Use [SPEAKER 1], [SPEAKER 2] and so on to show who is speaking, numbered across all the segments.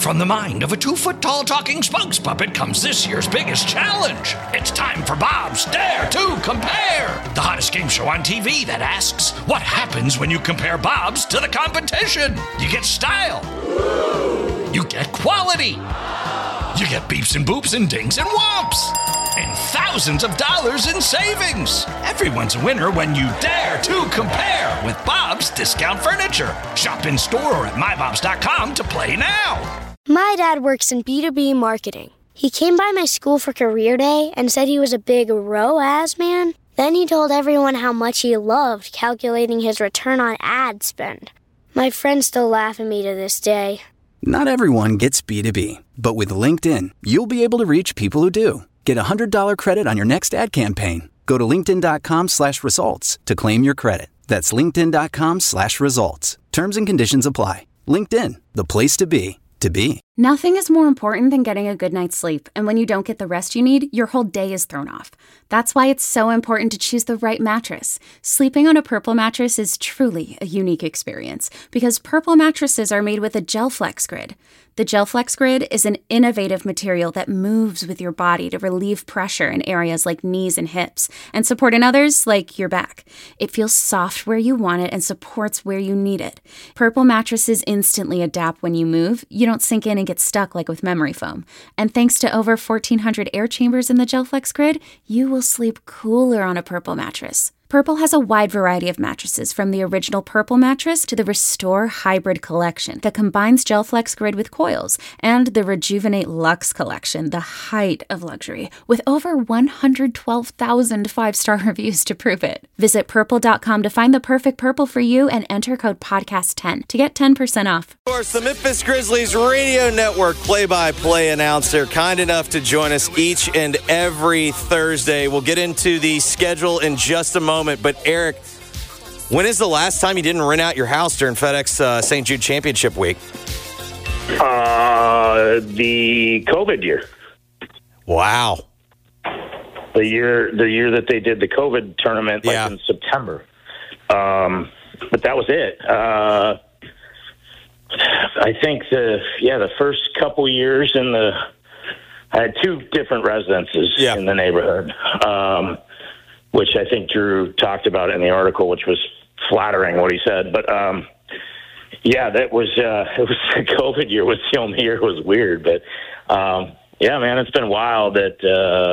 [SPEAKER 1] from the mind of a 2-foot-tall talking spokes puppet comes this year's biggest challenge. It's time for Bob's Dare to Compare, the hottest game show on TV that asks, what happens when you compare Bob's to the competition? You get style. You get quality. You get beeps and boops and dings and whomps. And thousands of dollars in savings. Everyone's a winner when you dare to compare with Bob's Discount Furniture. Shop in store or at mybobs.com to play now.
[SPEAKER 2] My dad works in B2B marketing. He came by my school for career day and said he was a big ROAS man. Then he told everyone how much he loved calculating his return on ad spend. My friends still laugh at me to this day.
[SPEAKER 3] Not everyone gets B2B, but with LinkedIn, you'll be able to reach people who do. Get a $100 credit on your next ad campaign. Go to linkedin.com/results to claim your credit. That's linkedin.com/results. Terms and conditions apply. LinkedIn, the place to be, to be.
[SPEAKER 4] Nothing is more important than getting a good night's sleep, and when you don't get the rest you need, your whole day is thrown off. That's why it's so important to choose the right mattress. Sleeping on a Purple mattress is truly a unique experience, because Purple mattresses are made with a GelFlex Grid. The GelFlex Grid is an innovative material that moves with your body to relieve pressure in areas like knees and hips, and support in others like your back. It feels soft where you want it and supports where you need it. Purple mattresses instantly adapt when you move. You don't sink in and get stuck like with memory foam. And thanks to over 1,400 air chambers in the GelFlex Grid, you will sleep cooler on a Purple mattress. Purple has a wide variety of mattresses, from the original Purple mattress to the Restore Hybrid collection that combines GelFlex Grid with coils, and the Rejuvenate Luxe collection, the height of luxury, with over 112,000 5-star reviews to prove it. Visit purple.com to find the perfect Purple for you and enter code podcast10 to get 10% off.
[SPEAKER 5] Of course, the Memphis Grizzlies radio network play-by-play announcer, kind enough to join us each and every Thursday. We'll get into the schedule in just a moment. But Eric, when is the last time you didn't rent out your house during FedEx St. Jude Championship Week?
[SPEAKER 6] The COVID year.
[SPEAKER 5] Wow.
[SPEAKER 6] The year that they did the COVID tournament, in September. But that was it. I think the first couple years I had two different residences in the neighborhood. Which I think Drew talked about in the article, which was flattering what he said. But, that was it was the COVID year was the only year it was weird. But, man, it's been wild that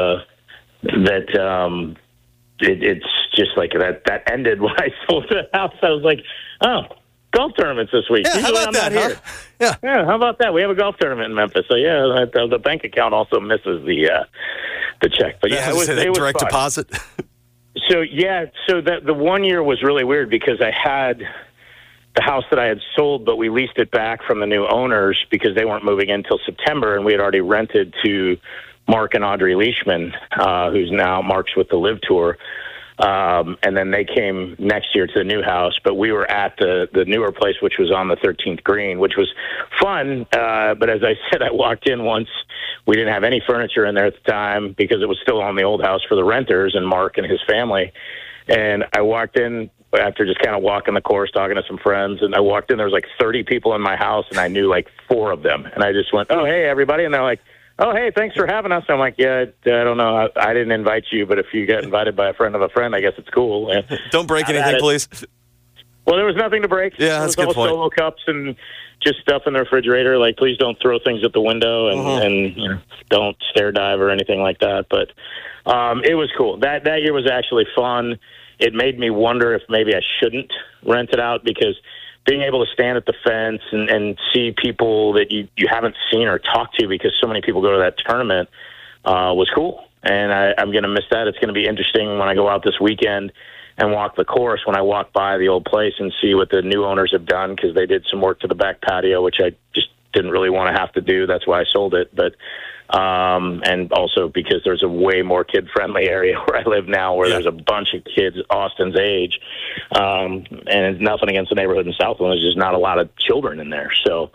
[SPEAKER 6] it's just like that ended when I sold the house. I was like, oh, golf tournaments this week.
[SPEAKER 5] Yeah, how about that, huh?
[SPEAKER 6] Yeah, how about that? We have a golf tournament in Memphis. So, the bank account also misses the check. But, it was
[SPEAKER 5] direct
[SPEAKER 6] fun.
[SPEAKER 5] Deposit.
[SPEAKER 6] So the 1 year was really weird because I had the house that I had sold, but we leased it back from the new owners because they weren't moving in until September, and we had already rented to Mark and Audrey Leishman, who's now Mark's with the Live Tour. And then they came next year to the new house, but we were at the newer place, which was on the 13th green, which was fun. But as I said, I walked in once. We didn't have any furniture in there at the time because it was still on the old house for the renters and Mark and his family. And I walked in after just kind of walking the course, talking to some friends. And I walked in, there was like 30 people in my house, and I knew like 4 of them. And I just went, oh, hey, everybody. And they're like, oh, hey, thanks for having us. I'm like, I don't know. I didn't invite you, but if you get invited by a friend of a friend, I guess it's cool. And
[SPEAKER 5] don't break anything, please.
[SPEAKER 6] Well, there was nothing to break.
[SPEAKER 5] Yeah, that's a good point.
[SPEAKER 6] Solo cups and just stuff in the refrigerator. Like, please don't throw things at the window and don't stare dive or anything like that. But it was cool. That year was actually fun. It made me wonder if maybe I shouldn't rent it out, because being able to stand at the fence and see people that you haven't seen or talked to because so many people go to that tournament was cool. And I'm going to miss that. It's going to be interesting when I go out this weekend and walk the course, when I walk by the old place and see what the new owners have done, because they did some work to the back patio, which I just didn't really want to have to do. That's why I sold it. But and also because there's a way more kid-friendly area where I live now, where there's a bunch of kids Austin's age, and it's nothing against the neighborhood in Southland. There's just not a lot of children in there. So,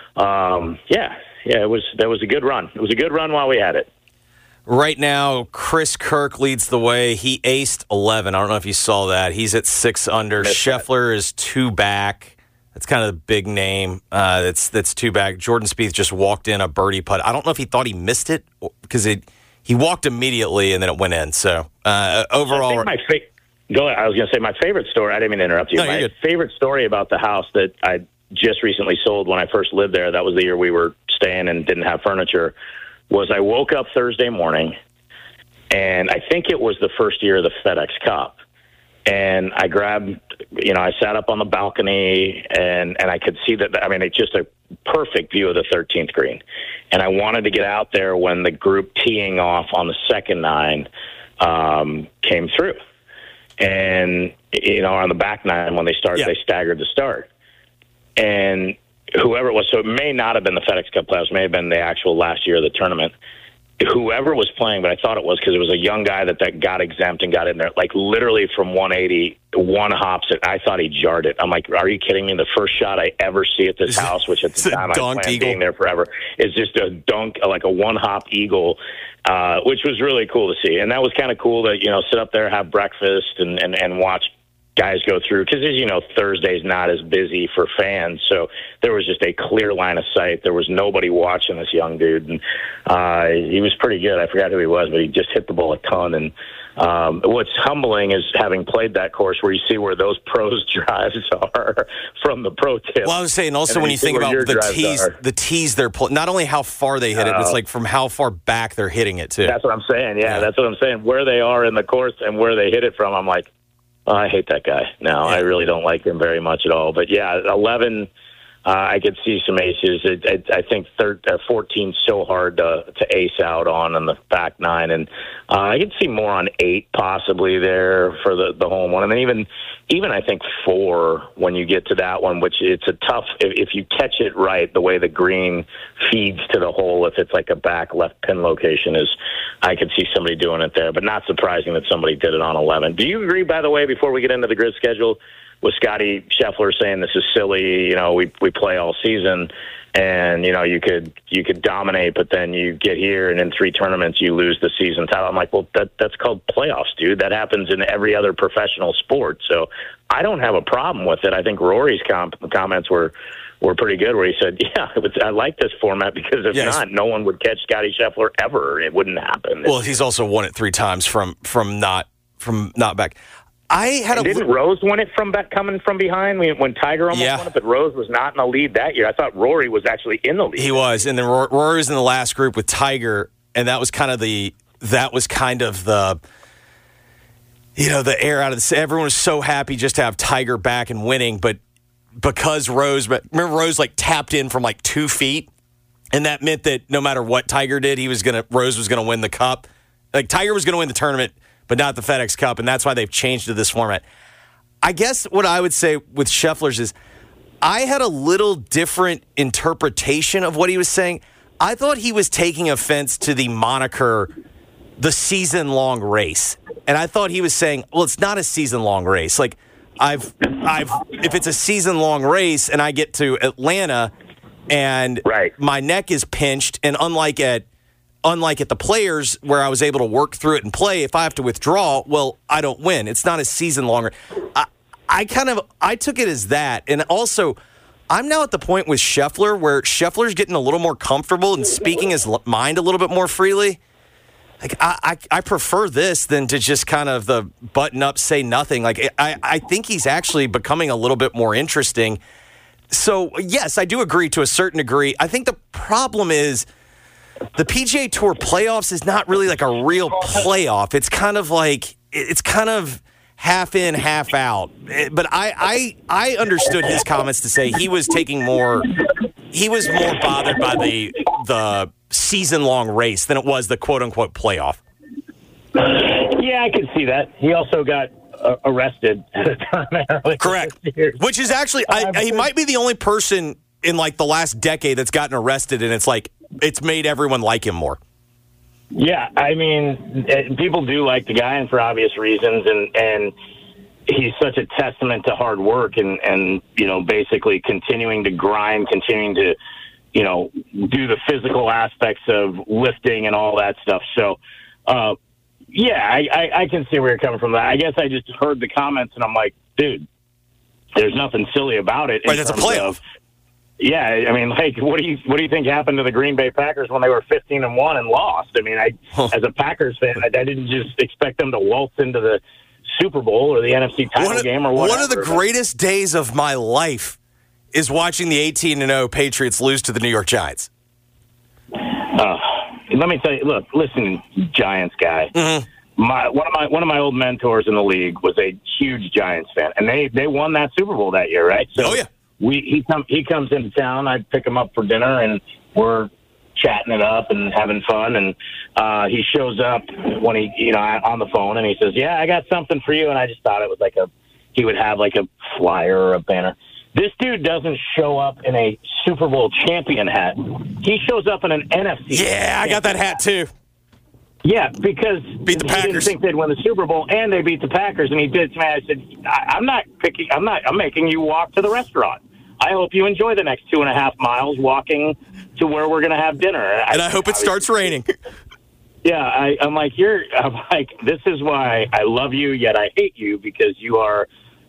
[SPEAKER 6] that was a good run. It was a good run while we had it.
[SPEAKER 5] Right now, Chris Kirk leads the way. He aced 11. I don't know if you saw that. He's at 6 under. Scheffler is 2 back. That's kind of the big name that's two back. Jordan Spieth just walked in a birdie putt. I don't know if he thought he missed it because he walked immediately and then it went in. So overall,
[SPEAKER 6] go ahead. I was going to say my favorite story. I didn't mean to interrupt you.
[SPEAKER 5] No,
[SPEAKER 6] my favorite story about the house that I just recently sold when I first lived there, that was the year we were staying and didn't have furniture, was I woke up Thursday morning, and I think it was the first year of the FedEx Cup. And I grabbed, I sat up on the balcony, and I could see that, it's just a perfect view of the 13th green. And I wanted to get out there when the group teeing off on the second nine came through. And, on the back nine, when they started, They staggered the start. And whoever it was, so it may not have been the FedEx Cup playoffs, may have been the actual last year of the tournament. Whoever was playing, but I thought it was because it was a young guy that got exempt and got in there, like literally from 180, one hops it. I thought he jarred it. I'm like, are you kidding me? The first shot I ever see at this house, which at the time I planned being there forever, is just a dunk, like a one-hop eagle, which was really cool to see. And that was kind of cool to, sit up there, have breakfast, and watch guys go through, because as you know, Thursday's not as busy for fans, so there was just a clear line of sight. There was nobody watching this young dude, and he was pretty good. I forgot who he was, but he just hit the ball a ton. And what's humbling is having played that course where you see where those pros' drives are from the pro tip.
[SPEAKER 5] Well, I was saying also when you think about the tees they're pulling, not only how far they hit it, it's like from how far back they're hitting it too.
[SPEAKER 6] That's what I'm saying. Yeah, that's what I'm saying. Where they are in the course and where they hit it from, I'm like, I hate that guy. No, I really don't like him very much at all. But, 11, I could see some aces. I think 14 so hard to ace out on the back nine. And I could see more on 8 possibly there for the home one. And then even I think 4 when you get to that one, which it's a tough – if you catch it right, the way the green feeds to the hole, if it's like a back left pin location, is I could see somebody doing it there. But not surprising that somebody did it on 11. Do you agree, by the way, before we get into the grid schedule, with Scotty Scheffler saying this is silly, we play all season and, you could dominate, but then you get here and in 3 tournaments you lose the season title. I'm like, well, that's called playoffs, dude. That happens in every other professional sport. So I don't have a problem with it. I think Rory's comments were pretty good, where he said, I like this format because if not, no one would catch Scotty Scheffler ever. It wouldn't happen.
[SPEAKER 5] Well, he's also won it 3 times from not back.
[SPEAKER 6] Didn't Rose win it from back, coming from behind when Tiger almost won it? But Rose was not in the lead that year. I thought Rory was actually in the lead.
[SPEAKER 5] He was, and then Rory was in the last group with Tiger, and that was kind of the the air out of the. Everyone was so happy just to have Tiger back and winning, but because Rose tapped in from 2 feet, and that meant that no matter what Tiger did, Rose was gonna win the cup. Like Tiger was gonna win the tournament, but not the FedEx Cup, and that's why they've changed to this format. I guess what I would say with Scheffler's is I had a little different interpretation of what he was saying. I thought he was taking offense to the moniker, the season-long race. And I thought he was saying, well, it's not a season-long race. Like, if it's a season-long race and I get to Atlanta and my neck is pinched, and unlike at the Players where I was able to work through it and play, if I have to withdraw, well, I don't win. It's not a season longer. I took it as that. And also, I'm now at the point with Scheffler where Scheffler's getting a little more comfortable and speaking his mind a little bit more freely. Like I prefer this than to just kind of the button up, say nothing. Like I think he's actually becoming a little bit more interesting. So, yes, I do agree to a certain degree. I think the problem is the PGA Tour playoffs is not really like a real playoff. It's kind of half in, half out. But I understood his comments to say he was more bothered by the season-long race than it was the quote-unquote playoff.
[SPEAKER 6] Yeah, I can see that. He also got arrested at the time.
[SPEAKER 5] Correct. Which is actually, he might be the only person in the last decade that's gotten arrested, and it's made everyone like him more.
[SPEAKER 6] Yeah, I mean, people do like the guy, and for obvious reasons, and he's such a testament to hard work and basically continuing to grind, continuing to, do the physical aspects of lifting and all that stuff. So, I can see where you're coming from. I guess I just heard the comments, and I'm like, dude, there's nothing silly about it.
[SPEAKER 5] Right, it's a playoff.
[SPEAKER 6] Yeah, I mean, like, what do you think happened to the Green Bay Packers when they were 15-1 and lost? I mean, as a Packers fan, I didn't just expect them to waltz into the Super Bowl or the NFC title game or whatever.
[SPEAKER 5] One of the greatest days of my life is watching the 18-0 Patriots lose to the New York Giants.
[SPEAKER 6] Let me tell you. Look, listen, Giants guy.
[SPEAKER 5] Mm-hmm.
[SPEAKER 6] One of my old mentors in the league was a huge Giants fan, and they won that Super Bowl that year, right? So he comes into town. I pick him up for dinner, and we're chatting it up and having fun. And he shows up when on the phone, and he says, "Yeah, I got something for you." And I just thought it was he would have like a flyer or a banner. This dude doesn't show up in a Super Bowl champion hat. He shows up in an NFC.
[SPEAKER 5] Yeah, I got that hat too.
[SPEAKER 6] Yeah, because
[SPEAKER 5] beat the Packers.
[SPEAKER 6] He didn't think they'd win the Super Bowl, and they beat the Packers, and he did. To me, I said, I'm making you walk to the restaurant. I hope you enjoy the next 2.5 miles walking to where we're going to have dinner. And I hope it starts raining. Yeah, I'm like, this is why I love you, yet I hate you, because you are,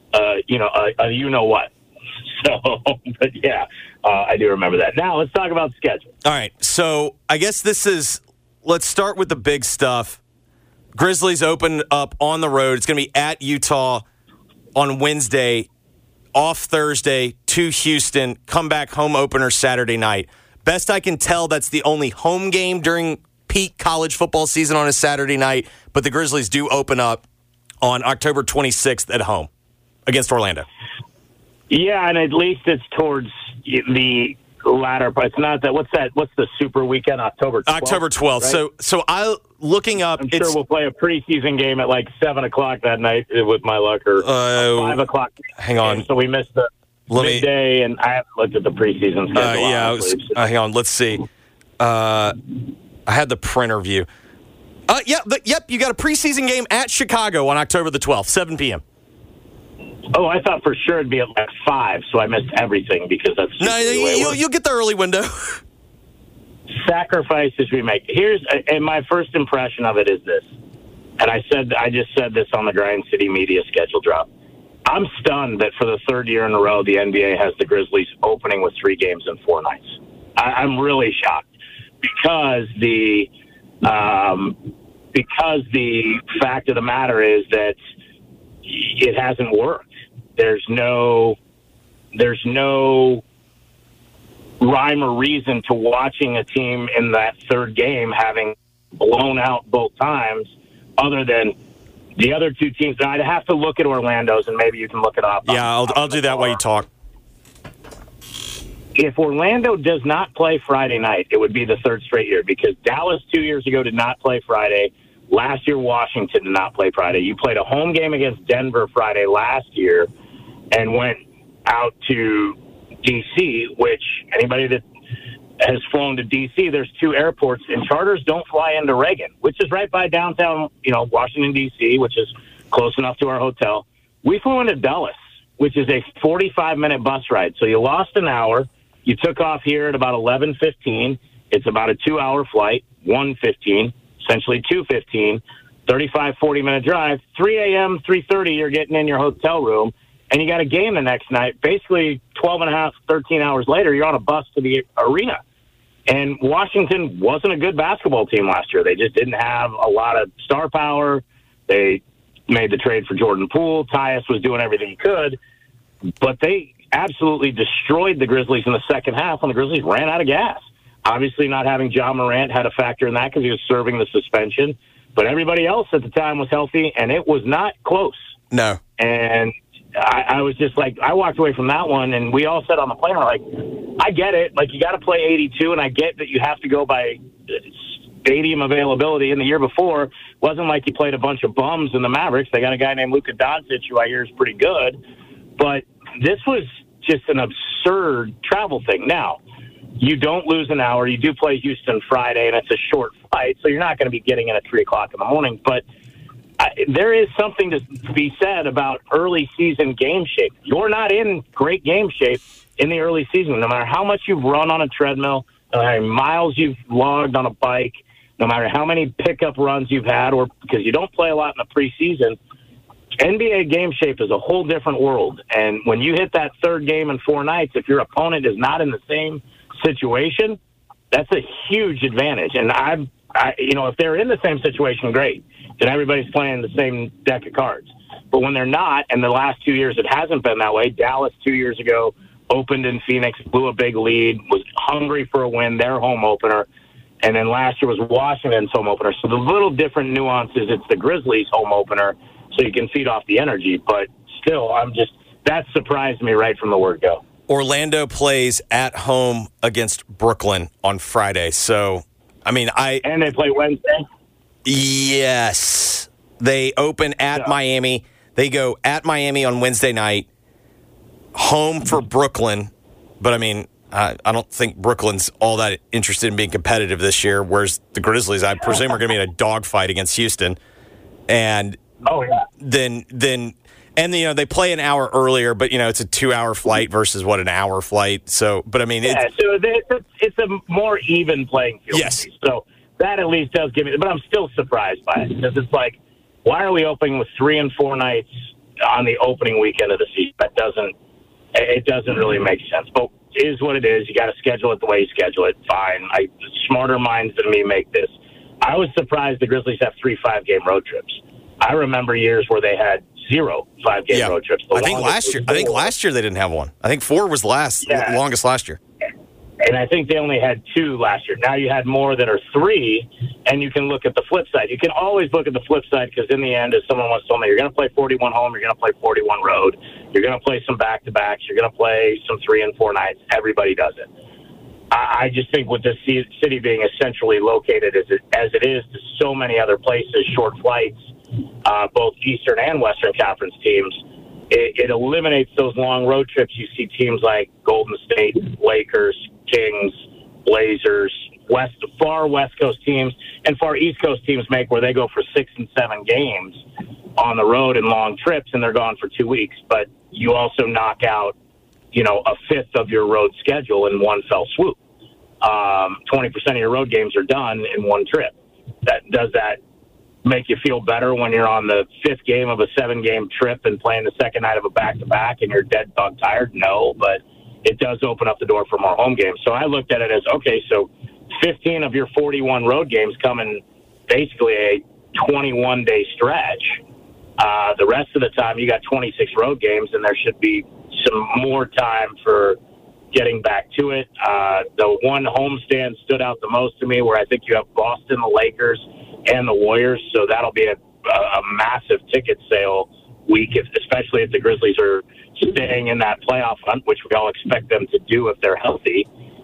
[SPEAKER 6] you know what. So, but yeah, I do remember that. Now, let's talk about the schedule.
[SPEAKER 5] All right, so I guess let's start with the big stuff. Grizzlies open up on the road. It's going to be at Utah on Wednesday, off Thursday to Houston, come back home opener Saturday night. Best I can tell, that's the only home game during peak college football season on a Saturday night, but the Grizzlies do open up on October 26th at home against Orlando.
[SPEAKER 6] Yeah, and at least it's towards the latter part. It's not that. What's the Super Weekend? October 12th. October
[SPEAKER 5] 12th. Right? So I looking up.
[SPEAKER 6] I'm sure we'll play a preseason game at like 7:00 that night with my luck, or 5:00.
[SPEAKER 5] Hang on.
[SPEAKER 6] So we missed the midday, and I haven't looked at the preseason schedule.
[SPEAKER 5] Hang on. Let's see. I had the printer view. Yep. You got a preseason game at Chicago on October the 12th, 7 p.m.
[SPEAKER 6] Oh, I thought for sure it'd be at like 5, so I missed everything because that's
[SPEAKER 5] you'll get the early window.
[SPEAKER 6] Sacrifices we make. And my first impression of it is this, and I just said this on the Grind City Media schedule drop. I'm stunned that for the third year in a row, the NBA has the Grizzlies opening with 3 games in 4 nights. I'm really shocked because the fact of the matter is that it hasn't worked. There's no rhyme or reason to watching a team in that third game having blown out both times, other than the other 2 teams. Now, I'd have to look at Orlando's, and maybe you can look it up.
[SPEAKER 5] Yeah, I'll do that while you talk.
[SPEAKER 6] If Orlando does not play Friday night, it would be the 3rd straight year, because Dallas 2 years ago did not play Friday. Last year, Washington did not play Friday. You played a home game against Denver Friday last year and went out to D.C., which anybody that has flown to D.C., there's 2 airports, and charters don't fly into Reagan, which is right by downtown, Washington, D.C., which is close enough to our hotel. We flew into Dulles, which is a 45-minute bus ride. So you lost an hour. You took off here at about 11:15. It's about a 2-hour flight, 1:15. Essentially 2:15, 35, 40-minute drive, 3 a.m., 3:30, you're getting in your hotel room, and you got a game the next night. Basically 12 and a half, 13 hours later, you're on a bus to the arena. And Washington wasn't a good basketball team last year. They just didn't have a lot of star power. They made the trade for Jordan Poole. Tyus was doing everything he could, but they absolutely destroyed the Grizzlies in the second half when the Grizzlies ran out of gas. Obviously, not having Ja Morant had a factor in that because he was serving the suspension. But everybody else at the time was healthy, and it was not close.
[SPEAKER 5] No.
[SPEAKER 6] And I was just like, I walked away from that one, and we all said on the plane, we're like, I get it. Like, you got to play 82, and I get that you have to go by stadium availability. And the year before, wasn't like you played a bunch of bums in the Mavericks. They got a guy named Luka Doncic, who I hear is pretty good. But this was just an absurd travel thing. Now, you don't lose an hour. You do play Houston Friday, and it's a short flight, so you're not going to be getting in at 3 o'clock in the morning. But there is something to be said about early season game shape. You're not in great game shape in the early season, no matter how much you've run on a treadmill, no matter how many miles you've logged on a bike, no matter how many pickup runs you've had, or because you don't play a lot in the preseason. NBA game shape is a whole different world. And when you hit that third game in 4 nights, if your opponent is not in the same situation, that's a huge advantage. And if they're in the same situation, great. Then everybody's playing the same deck of cards. But when they're not, and the last 2 years it hasn't been that way, Dallas 2 years ago opened in Phoenix, blew a big lead, was hungry for a win, their home opener. And then last year was Washington's home opener. So the little different nuances, it's the Grizzlies' home opener, so you can feed off the energy. But still, that surprised me right from the word go.
[SPEAKER 5] Orlando plays at home against Brooklyn on Friday. So, and they play Wednesday?
[SPEAKER 6] Yes.
[SPEAKER 5] They open at Miami. They go at Miami on Wednesday night, home for Brooklyn. But, I don't think Brooklyn's all that interested in being competitive this year, whereas the Grizzlies, I presume, are going to be in a dogfight against Houston. And then they play an hour earlier, but, it's a 2-hour flight versus, an hour flight. So, but,
[SPEAKER 6] so it's a more even playing field.
[SPEAKER 5] Yes.
[SPEAKER 6] So that at least does give me – but I'm still surprised by it because it's like, why are we opening with 3 and 4 nights on the opening weekend of the season? It doesn't really make sense. But it is what it is. You got to schedule it the way you schedule it. Fine. Smarter minds than me make this. I was surprised the Grizzlies have 3 5-game road trips. I remember years where they had 0 5-game road trips.
[SPEAKER 5] I think last year they didn't have one. I think 4 was longest last year.
[SPEAKER 6] And I think they only had 2 last year. Now you had more that are 3, and you can look at the flip side. You can always look at the flip side because in the end, as someone once told me, you're going to play 41 home, you're going to play 41 road, you're going to play some back-to-backs, you're going to play some 3 and 4 nights. Everybody does it. I just think with this city being essentially located as it is to so many other places, short flights, both Eastern and Western Conference teams, it eliminates those long road trips. You see teams like Golden State, Lakers, Kings, Blazers, far West Coast teams, and far East Coast teams make where they go for 6 and 7 games on the road and long trips, and they're gone for 2 weeks. But you also knock out, a fifth of your road schedule in one fell swoop. 20% of your road games are done in one trip. Does that make you feel better when you're on the 5th game of a 7-game trip and playing the second night of a back-to-back and you're dead dog tired? No, but it does open up the door for more home games. So I looked at it as, okay, so 15 of your 41 road games come in basically a 21-day stretch. The rest of the time you got 26 road games, and there should be some more time for getting back to it. The one homestand stood out the most to me where I think you have Boston, the Lakers, and the Warriors, so that'll be a massive ticket sale week, especially if the Grizzlies are staying in that playoff hunt, which we all expect them to do if they're healthy.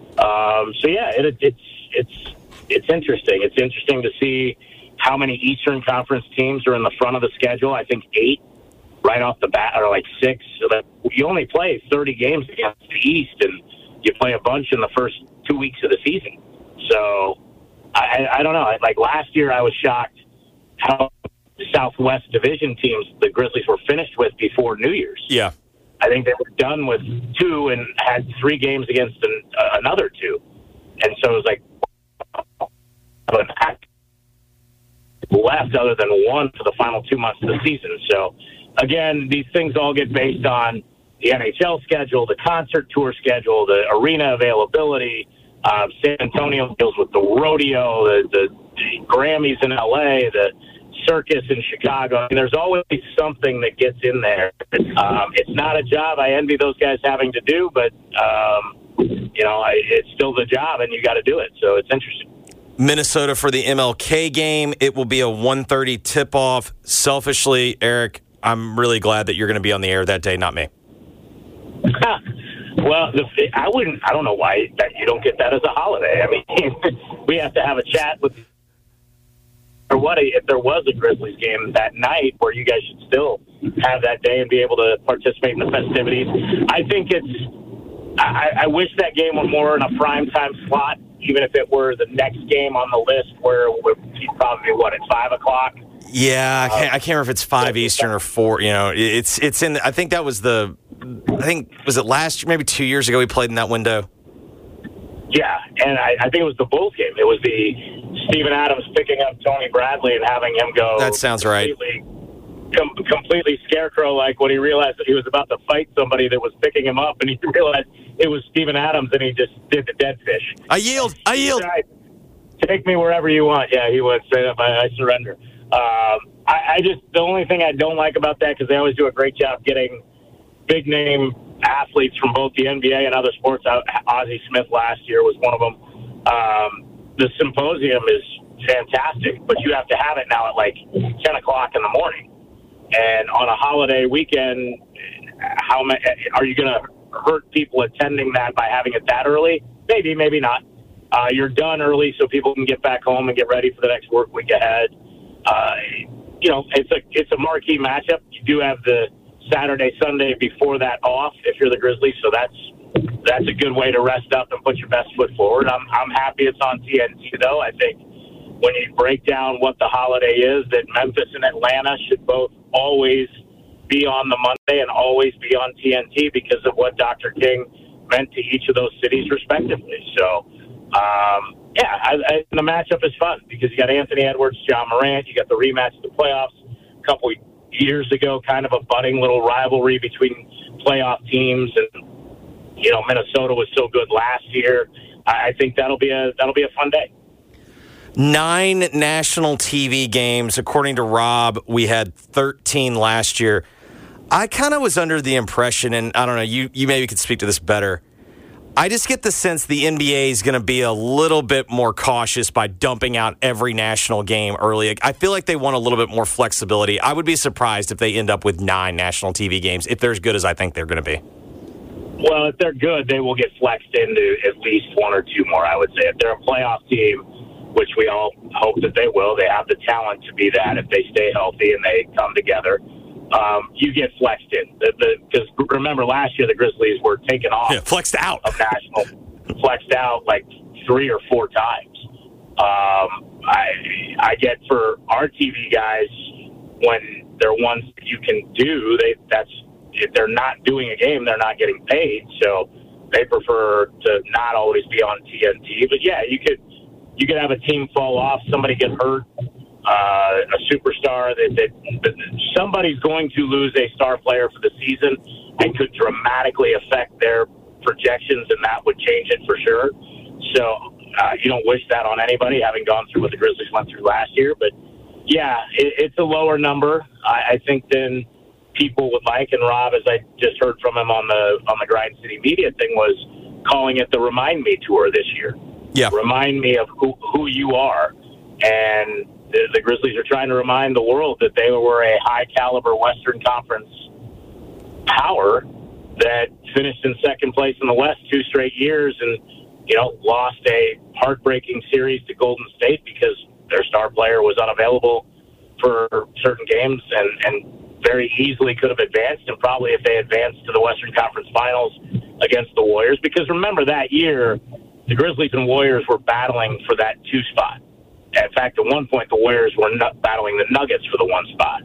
[SPEAKER 6] It's interesting. It's interesting to see how many Eastern Conference teams are in the front of the schedule. I think 8 right off the bat, or like 6. So that you only play 30 games against the East, and you play a bunch in the first 2 weeks of the season. So I don't know. Like last year, I was shocked how Southwest Division teams the Grizzlies were finished with before New Year's.
[SPEAKER 5] Yeah.
[SPEAKER 6] I think they were done with 2 and had 3 games against another 2. And so it was like left other than 1 for the final 2 months of the season. So, again, these things all get based on the NHL schedule, the concert tour schedule, the arena availability. San Antonio deals with the rodeo, the Grammys in L.A., the circus in Chicago. And there's always something that gets in there. It's not a job I envy those guys having to do, but, it's still the job, and you got to do it. So it's interesting.
[SPEAKER 5] Minnesota for the MLK game. It will be a 1:30 tip-off. Selfishly, Eric, I'm really glad that you're going to be on the air that day, not me.
[SPEAKER 6] Well, I don't know why that you don't get that as a holiday. I mean, we have to have a chat with if there was a Grizzlies game that night where you guys should still have that day and be able to participate in the festivities. I think I wish that game were more in a primetime slot, even if it were the next game on the list where it would probably be, at 5 o'clock?
[SPEAKER 5] Yeah, I can't remember if it's 5 Eastern or 4. It's in. I think that was was it last year? Maybe 2 years ago we played in that window.
[SPEAKER 6] Yeah, and I think it was the Bulls game. It was the Steven Adams picking up Tony Bradley and having him go.
[SPEAKER 5] That sounds right.
[SPEAKER 6] completely scarecrow-like when he realized that he was about to fight somebody that was picking him up, and he realized it was Steven Adams, and he just did the dead fish.
[SPEAKER 5] I yield.
[SPEAKER 6] Right. Take me wherever you want. Yeah, he went straight up. I surrender. I just, the only thing I don't like about that, because they always do a great job getting big-name athletes from both the NBA and other sports. Ozzie Smith last year was one of them. The symposium is fantastic, but you have to have it now at like 10 o'clock in the morning. And on a holiday weekend, how many, are you going to hurt people attending that by having it that early? Maybe, maybe not. You're done early so people can get back home and get ready for the next work week ahead. It's a marquee matchup. You do have the Saturday, Sunday before that off if you're the Grizzlies, so that's a good way to rest up and put your best foot forward. I'm happy it's on TNT, though. I think when you break down what the holiday is, that Memphis and Atlanta should both always be on the Monday and always be on TNT because of what Dr. King meant to each of those cities respectively. So, the matchup is fun because you got Anthony Edwards, John Morant, you got the rematch of the playoffs a couple years ago, kind of a budding little rivalry between playoff teams, and Minnesota was so good last year. I think that'll be a fun day.
[SPEAKER 5] 9 national TV games. According to Rob, we had 13 last year. I kind of was under the impression, and I don't know, you maybe could speak to this better. I just get the sense the NBA is going to be a little bit more cautious by dumping out every national game early. I feel like they want a little bit more flexibility. I would be surprised if they end up with 9 national TV games, if they're as good as I think they're going to be.
[SPEAKER 6] Well, if they're good, they will get flexed into at least 1 or 2 more, I would say. If they're a playoff team, which we all hope that they will, they have the talent to be that if they stay healthy and they come together. You get flexed in. Because remember, last year the Grizzlies were taken off.
[SPEAKER 5] Yeah, flexed out.
[SPEAKER 6] Of national. Flexed out like 3 or 4 times. I get for our TV guys, when they're ones that you can do, if they're not doing a game, they're not getting paid. So they prefer to not always be on TNT. But yeah, you could have a team fall off, somebody get hurt, a superstar that somebody's going to lose a star player for the season and could dramatically affect their projections, and that would change it for sure. So you don't wish that on anybody, having gone through what the Grizzlies went through last year. But yeah, it's a lower number, I think, than people would like. And Rob, as I just heard from him on the Grind City Media thing, was calling it the Remind Me Tour this year.
[SPEAKER 5] Yeah.
[SPEAKER 6] Remind me of who you are. And the Grizzlies are trying to remind the world that they were a high-caliber Western Conference power that finished in second place in the West 2 straight years and, lost a heartbreaking series to Golden State because their star player was unavailable for certain games and very easily could have advanced, and probably if they advanced to the Western Conference Finals against the Warriors. Because remember, that year, the Grizzlies and Warriors were battling for that 2 spot. In fact, at one point, the Warriors were battling the Nuggets for the 1 spot,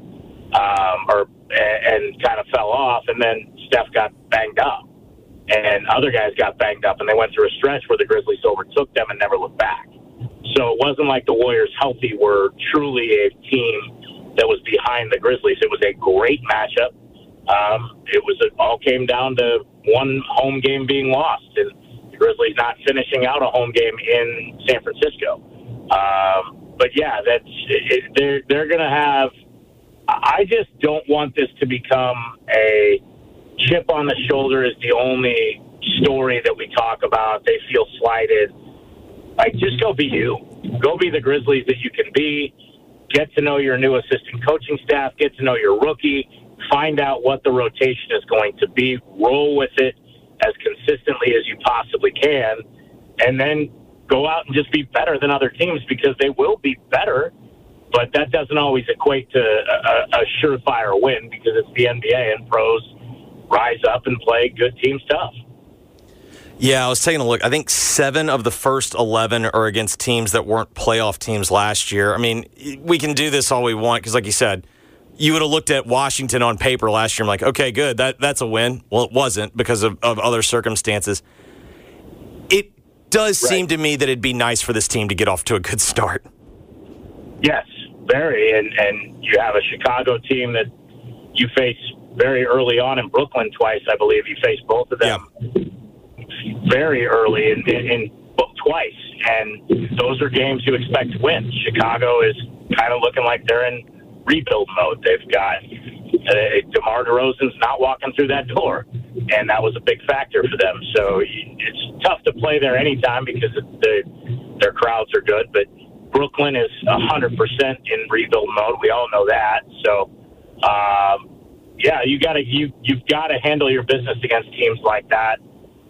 [SPEAKER 6] and kind of fell off. And then Steph got banged up, and other guys got banged up, and they went through a stretch where the Grizzlies overtook them and never looked back. So it wasn't like the Warriors healthy were truly a team that was behind the Grizzlies. It was a great matchup. It all came down to one home game being lost, and the Grizzlies not finishing out a home game in San Francisco. But yeah, they're going to have. I just don't want this to become a chip on the shoulder is the only story that we talk about. They feel slighted. Like, just go be you. Go be the Grizzlies that you can be. Get to know your new assistant coaching staff. Get to know your rookie. Find out what the rotation is going to be. Roll with it as consistently as you possibly can. And then go out and just be better than other teams, because they will be better. But that doesn't always equate to a surefire win, because it's the NBA and pros rise up and play good team stuff.
[SPEAKER 5] Yeah, I was taking a look. I think 7 of the first 11 are against teams that weren't playoff teams last year. I mean, we can do this all we want because, like you said, you would have looked at Washington on paper last year and like, okay, good, that's a win. Well, it wasn't because of other circumstances. It does seem to me that it'd be nice for this team to get off to a good start.
[SPEAKER 6] Yes, very. And you have a Chicago team that you face very early on in Brooklyn twice, I believe. You faced both of them very early in twice. And those are games you expect to win. Chicago is kind of looking like they're in rebuild mode. They've got DeMar DeRozan's not walking through that door, and that was a big factor for them. So it's tough to play there anytime because their crowds are good, but Brooklyn is 100% in rebuild mode. We all know that. So, you've got to handle your business against teams like that.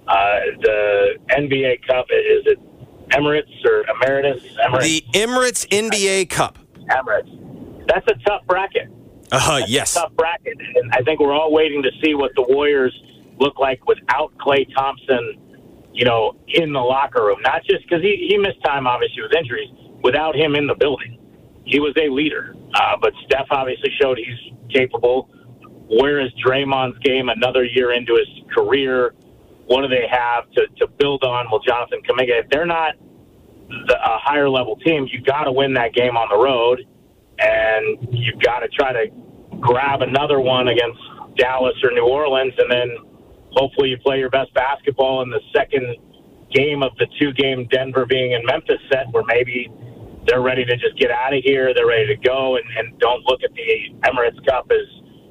[SPEAKER 6] The NBA Cup, is it Emirates or Emeritus? Emirates.
[SPEAKER 5] The Emirates NBA Cup.
[SPEAKER 6] Emirates. That's a tough bracket.
[SPEAKER 5] Yes.
[SPEAKER 6] A tough bracket. And I think we're all waiting to see what the Warriors look like without Klay Thompson, in the locker room. Not just because he missed time, obviously, with injuries. Without him in the building, he was a leader. But Steph obviously showed he's capable. Where is Draymond's game another year into his career? What do they have to build on? Well, Jonathan Kuminga, if they're not a higher-level team, you've got to win that game on the road, and you've got to try to grab another one against Dallas or New Orleans, and then hopefully you play your best basketball in the second game of the two-game Denver being in Memphis set where maybe they're ready to just get out of here, they're ready to go, and don't look at the Emirates Cup as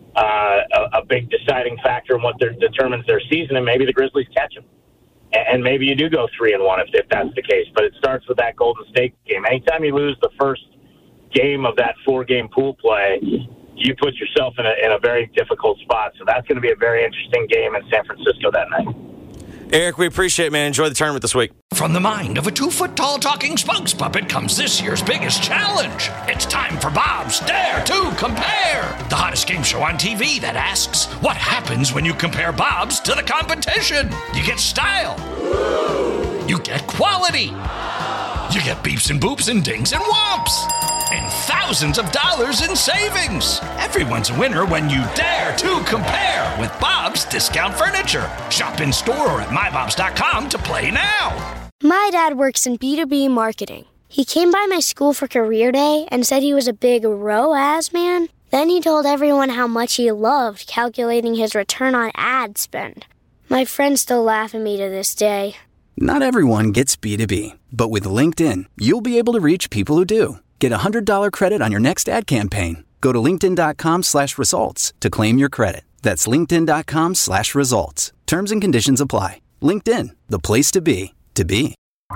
[SPEAKER 6] a big deciding factor in what determines their season, and maybe the Grizzlies catch them. And maybe you do go 3-1 if that's the case. But it starts with that Golden State game. Anytime you lose the first game of that 4-game pool play, you put yourself in a very difficult spot. So that's going to be a very interesting game in San Francisco that night.
[SPEAKER 5] Eric, we appreciate it, man. Enjoy the tournament this week.
[SPEAKER 1] From the mind of a 2-foot-tall talking spokes puppet comes this year's biggest challenge. It's time for Bob's Dare to Compare, the hottest game show on TV that asks, what happens when you compare Bob's to the competition? You get style. You get quality. You get beeps and boops and dings and whomps. And thousands of dollars in savings. Everyone's a winner when you dare to compare with Bob's Discount Furniture. Shop in store or at mybobs.com to play now.
[SPEAKER 2] My dad works in B2B marketing. He came by my school for career day and said he was a big ROAS man. Then he told everyone how much he loved calculating his return on ad spend. My friends still laugh at me to this day.
[SPEAKER 3] Not everyone gets B2B, but with LinkedIn, you'll be able to reach people who do. Get a $100 credit on your next ad campaign. Go to linkedin.com/results to claim your credit. That's linkedin.com/results. Terms and conditions apply. LinkedIn, the place to be, to be.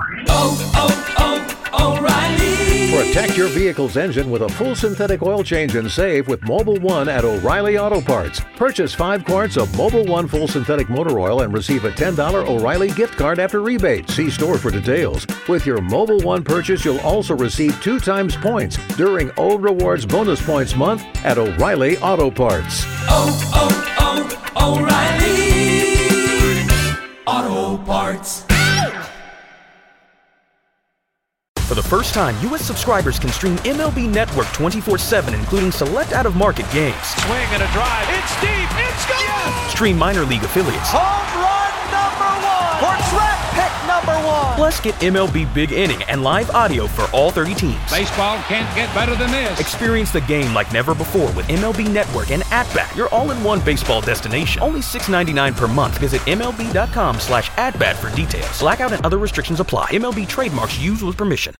[SPEAKER 7] O'Reilly.
[SPEAKER 8] Protect your vehicle's engine with a full synthetic oil change and save with Mobil 1 at O'Reilly Auto Parts. Purchase 5 quarts of Mobil 1 full synthetic motor oil and receive a $10 O'Reilly gift card after rebate. See store for details. With your Mobil 1 purchase, you'll also receive 2 times points during Old Rewards Bonus Points Month at O'Reilly Auto Parts.
[SPEAKER 7] O'Reilly Auto Parts.
[SPEAKER 9] For the first time, U.S. subscribers can stream MLB Network 24/7, including select out-of-market games.
[SPEAKER 10] Swing and a drive. It's deep. It's gone. Yes.
[SPEAKER 9] Stream minor league affiliates.
[SPEAKER 10] Home run #1. Or draft pick #1.
[SPEAKER 9] Plus, get MLB Big Inning and live audio for all 30 teams.
[SPEAKER 10] Baseball can't get better than this.
[SPEAKER 9] Experience the game like never before with MLB Network and AtBat, your all-in-one baseball destination. Only $6.99 per month. Visit MLB.com/AtBat for details. Blackout and other restrictions apply. MLB trademarks used with permission.